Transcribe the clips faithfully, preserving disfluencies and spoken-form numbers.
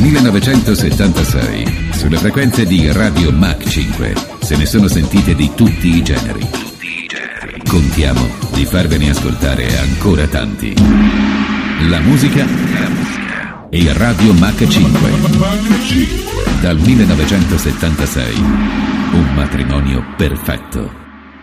millenovecentosettantasei, sulle frequenze di Radio Mach cinque, se ne sono sentite di tutti i generi. Tutti i generi. Contiamo di farvene ascoltare ancora tanti. La musica, la musica e Radio Mach cinque. Dal millenovecentosettantasei, un matrimonio perfetto.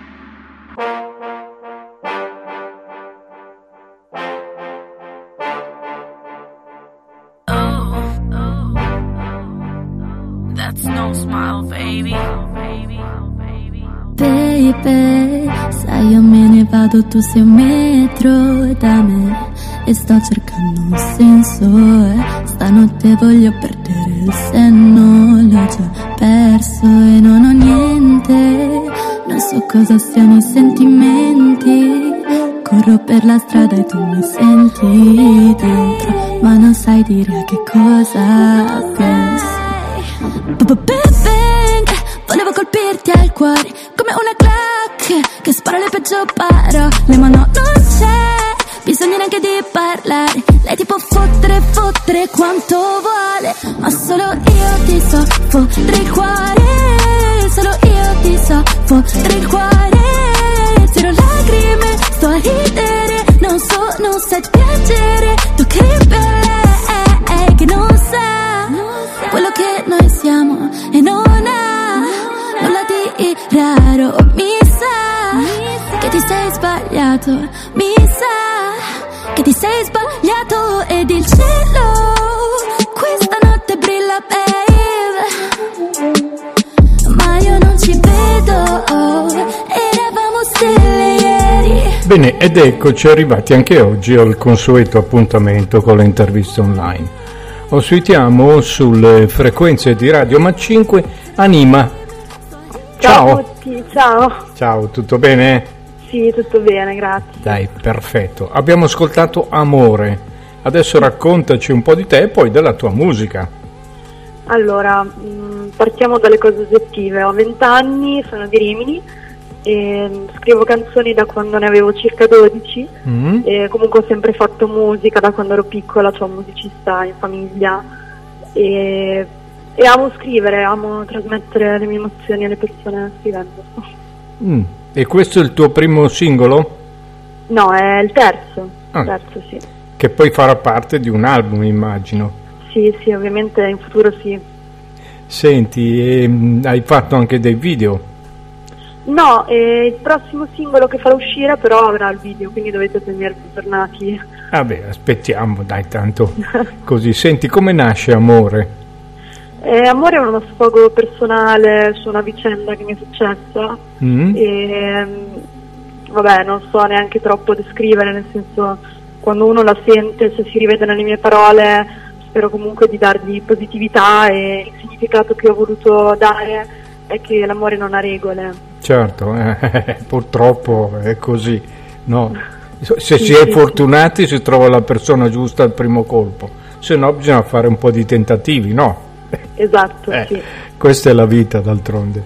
Baby, sai io me ne vado, tu sei un metro da me e sto cercando un senso e stanotte voglio perdere il senno, l'ho già perso e non ho niente, non so cosa siano i sentimenti, corro per la strada e tu mi senti dentro, ma non sai dire a che cosa pensi. Volevo colpirti al cuore come una Glock che spara le peggio parole, ma no, non c'è bisogno neanche di parlare. Lei ti può fottere, fottere quanto vuole, ma solo io ti so fottere il cuore. Solo io ti so fottere il cuore. Zero lacrime, sto a ridere. Non so, non sai piangere. Tu che ribelle che non sa quello che noi siamo e non ha nulla di raro. Mi sa che ti sei sbagliato, mi sa che ti sei sbagliato ed il cielo questa notte brilla, babe, ma io non ci vedo, oh, eravamo stelle ieri. Bene, ed eccoci arrivati anche oggi al consueto appuntamento con le interviste online. Ospitiamo sulle frequenze di Radio Mach cinque Anima. Ciao. Ciao a tutti, ciao. Ciao, tutto bene? Sì, tutto bene, grazie. Dai, perfetto. Abbiamo ascoltato Amore. Adesso raccontaci un po' di te e poi della tua musica. Allora, mh, partiamo dalle cose oggettive. Ho vent'anni, sono di Rimini e scrivo canzoni da quando ne avevo circa dodici. Mm-hmm. E comunque ho sempre fatto musica da quando ero piccola, c'ho un musicista in famiglia e, e amo scrivere, amo trasmettere le mie emozioni alle persone scrivendo. Mm. E questo è il tuo primo singolo? No, è il terzo, ah. il terzo sì. Che poi farà parte di un album, immagino. Sì, sì, ovviamente in futuro sì. Senti, e, mh, hai fatto anche dei video? No, eh, il prossimo singolo che farò uscire però avrà il video, quindi dovete tenervi aggiornati. Vabbè, aspettiamo, dai, tanto così. Senti, come nasce Amore? Eh, Amore è uno sfogo personale su una vicenda che mi è successa mm. e vabbè, non so neanche troppo descrivere, nel senso, quando uno la sente, se si rivede nelle mie parole, spero comunque di dargli positività, e il significato che ho voluto dare è che l'amore non ha regole. Certo, eh, purtroppo è così, no? Se sì, si è sì, fortunati sì. Si trova la persona giusta al primo colpo, se no bisogna fare un po' di tentativi, no? Esatto, eh, sì. Questa è la vita, d'altronde.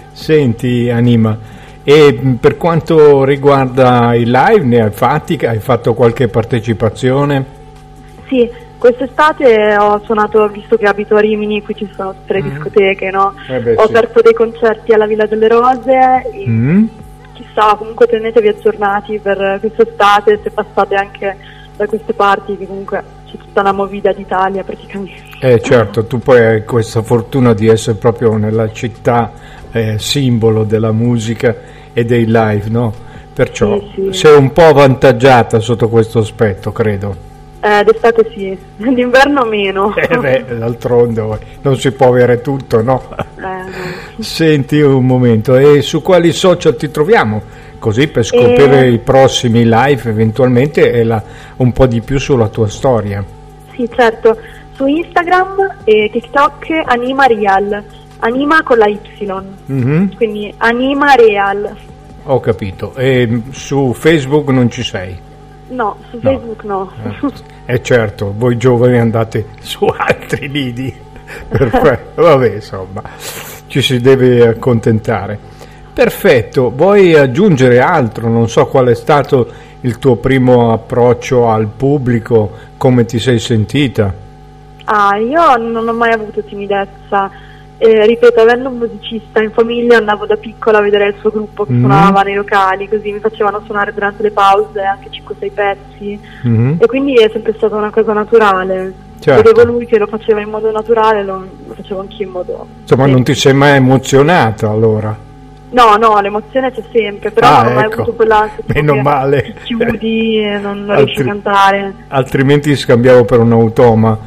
Senti, Anima, e per quanto riguarda i live, ne hai fatti? Hai fatto qualche partecipazione? Sì, quest'estate ho suonato, visto che abito a Rimini, qui ci sono tutte le mm. discoteche, no? Eh beh, ho sì. aperto dei concerti alla Villa delle Rose e mm. chissà, comunque tenetevi aggiornati per quest'estate, se passate anche da queste parti, che comunque c'è tutta la movida d'Italia praticamente. Eh certo, tu poi hai questa fortuna di essere proprio nella città eh, simbolo della musica e dei live, no? Perciò sì, sì. sei un po' avvantaggiata sotto questo aspetto, credo. Eh, d'estate sì, d'inverno meno. Eh beh, d'altronde non si può avere tutto, no? Eh, no. Senti un momento, e su quali social ti troviamo? Così per scoprire e... i prossimi live eventualmente e la, un po' di più sulla tua storia. Sì, certo, su Instagram e TikTok Anima Real, Anima con la Y, mm-hmm. quindi Anima Real. Ho capito, e su Facebook non ci sei? No, su Facebook no. no. Eh certo, voi giovani andate su altri lidi, perfetto, vabbè, insomma, ci si deve accontentare. Perfetto, vuoi aggiungere altro? Non so qual è stato il tuo primo approccio al pubblico, come ti sei sentita? Ah, io non ho mai avuto timidezza, eh, ripeto, avendo un musicista in famiglia andavo da piccola a vedere il suo gruppo che mm. suonava nei locali, così mi facevano suonare durante le pause anche cinque sei pezzi, mm. e quindi è sempre stata una cosa naturale. Certo. Vedevo lui che lo faceva in modo naturale, lo, lo facevo anch'io in modo... Insomma, non ti sei mai emozionato allora? No, no, l'emozione c'è sempre, però ah, non ho mai ecco. avuto quella... Meno male. Chiudi e non, non Altri, riesci a cantare. Altrimenti ti scambiavo per un automa.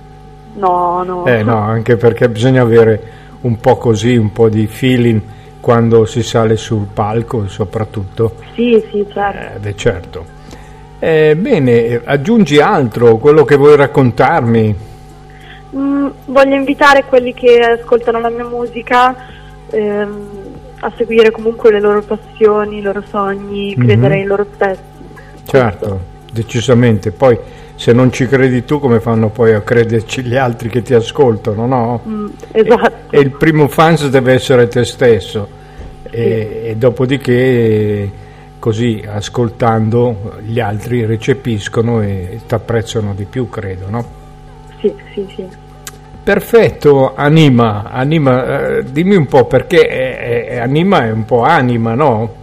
No, no. Eh no, anche perché bisogna avere un po' così, un po' di feeling quando si sale sul palco soprattutto. Sì, sì, certo. Eh, beh, certo. Eh, bene, aggiungi altro, quello che vuoi raccontarmi? Mm, voglio invitare quelli che ascoltano la mia musica ehm, a seguire comunque le loro passioni, i loro sogni, credere mm-hmm. in loro stessi. Certo, questo. Decisamente. Poi se non ci credi tu, come fanno poi a crederci gli altri che ti ascoltano, no? Mm, esatto. E, e il primo fans deve essere te stesso. Sì. E, e dopodiché, così, ascoltando, gli altri recepiscono e ti apprezzano di più, credo, no? Sì, sì, sì. Perfetto, Anima. Anima, eh, dimmi un po', perché è, è, Anima è un po' anima, no?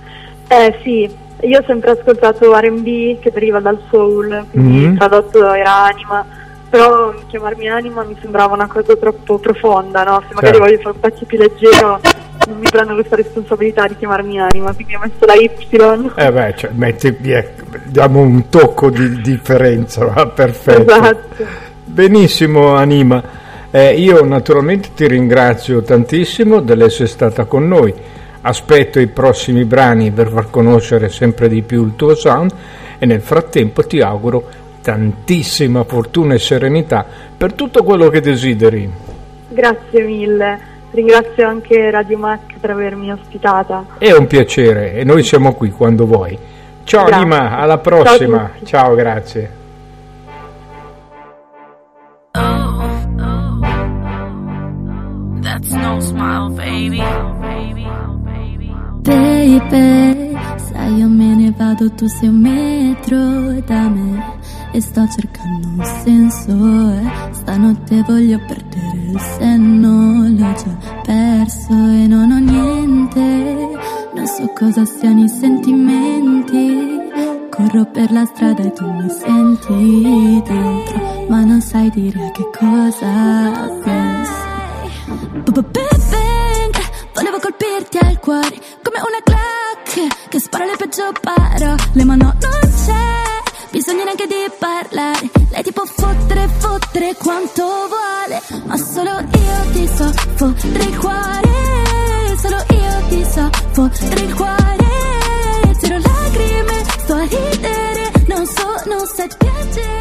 Eh sì. Io ho sempre ascoltato R and B che deriva dal soul, quindi mm-hmm. tradotto era anima, però chiamarmi anima mi sembrava una cosa troppo profonda, no? Se magari certo. voglio fare un pezzo più leggero non mi prendo questa responsabilità di chiamarmi anima, quindi ho messo la Y. Eh beh, cioè, metti, eh, diamo un tocco di differenza, va? Perfetto. Esatto. Benissimo, Anima. Eh, io naturalmente ti ringrazio tantissimo dell'essere stata con noi. Aspetto i prossimi brani per far conoscere sempre di più il tuo sound e nel frattempo ti auguro tantissima fortuna e serenità per tutto quello che desideri. Grazie mille, ringrazio anche Radio Mac per avermi ospitata. È un piacere e noi siamo qui quando vuoi. Ciao grazie. Anima, alla prossima. Ciao, ciao, grazie. Oh, oh, that's no smile, baby. Baby, sai io me ne vado, tu sei un metro da me e sto cercando un senso e stanotte voglio perdere il senno, l'ho già perso e non ho niente, non so cosa siano i sentimenti, corro per la strada e tu mi senti dentro, ma non sai dire a che cosa pensi. Volevo colpirti al cuore come una Glock che spara le peggio parole, ma no, non c'è bisogno neanche di parlare. Lei ti può fottere, fottere quanto vuole, ma solo io ti so fottere il cuore, solo io ti so fottere il cuore. Zero lacrime, sto a ridere, non so, non sai piangere.